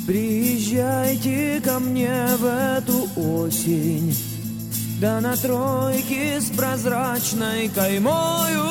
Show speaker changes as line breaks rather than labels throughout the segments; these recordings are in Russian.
Приезжайте ко мне в эту осень, да на тройке с прозрачной каймою.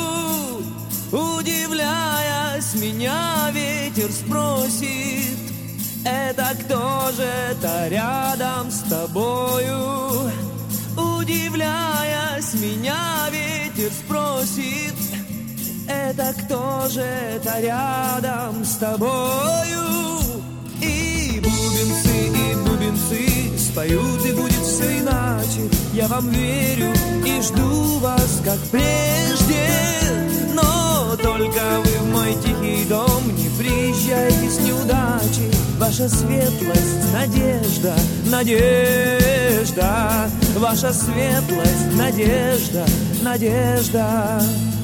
Удивляясь, меня ветер спросит: это кто же это рядом с тобою? Удивляясь, меня ветер спросит: это кто же это рядом с тобою? И бубенцы споют, и будет все иначе. Я вам верю и жду вас, как прежде. Но только вы в мой тихий дом не приезжайте с неудачей. Ваша светлость, надежда, надежда. Ваша светлость, надежда, надежда.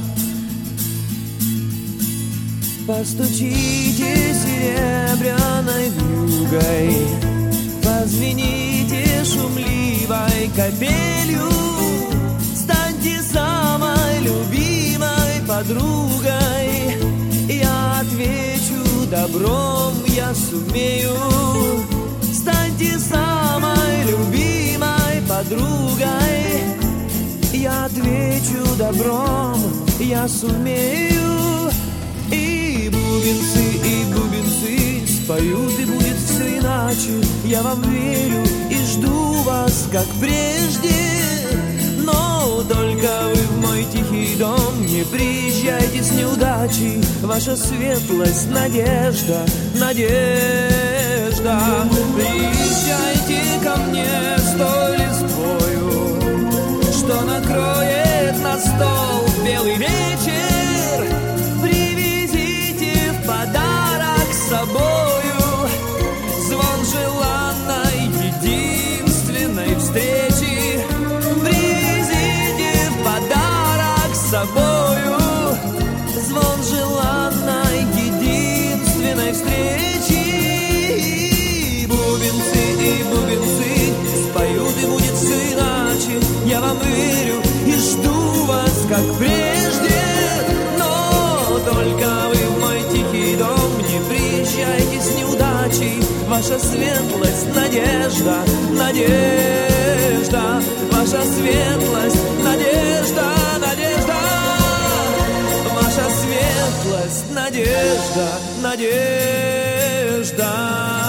Постучите серебряной вьюгой, позвените шумливой капелью. Станьте самой любимой подругой, я отвечу добром, я сумею. Станьте самой любимой подругой, я отвечу добром, я сумею. И бубенцы споют, и будет все иначе. Я вам верю и жду вас, как прежде. Но только вы в мой тихий дом не приезжайте с неудачей. Ваша светлость, надежда, надежда. Приезжайте ко мне с той листвою, что накроет на стол белый вечер. Подарок с собою, звон желанной единственной встречи. Привезите в подарок с собою, звон желанной единственной встречи. И бубенцы споют, и будет все иначе. Я вам верю и жду вас, как прежде. Но только вы в мой тихий дом не приезжайте с неудачей. Ваша светлость, надежда, надежда. Ваша светлость, надежда, надежда. Ваша светлость, надежда, надежда.